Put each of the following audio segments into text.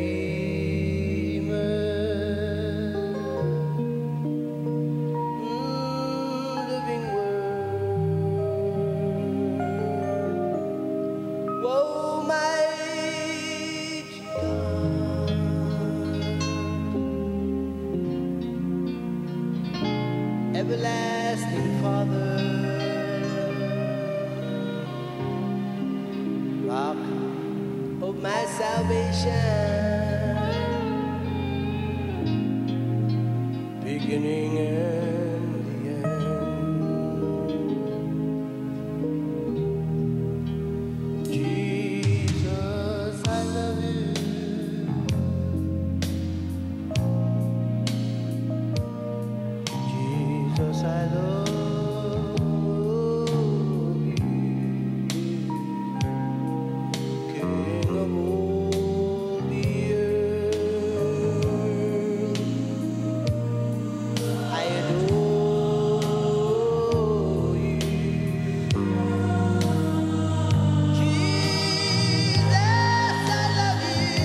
living word. Whoa, mighty God, everlasting Father, rock of my salvation, beginning and the end. Jesus, I love you. Jesus, I love you. King of all the earth, I adore you. Jesus, I love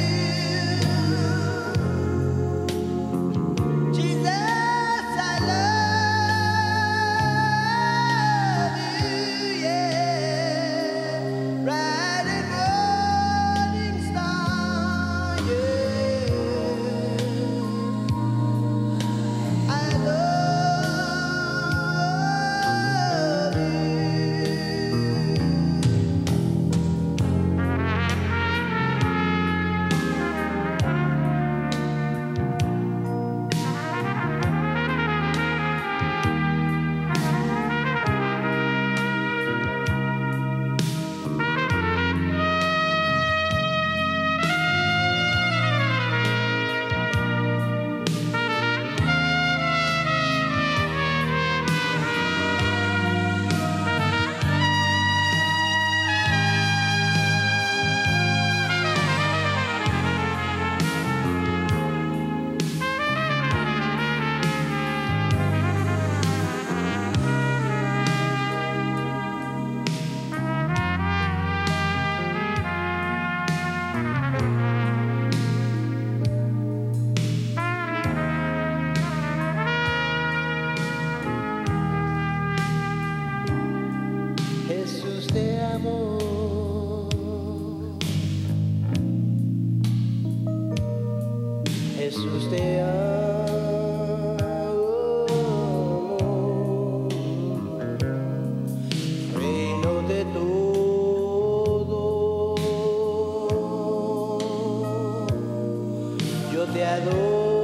you. Jesus, I love you, yeah. Bright and morning star, yeah. I love you. Jesús, te amo. Jesús, te amo. Reino de todo, yo te adoro.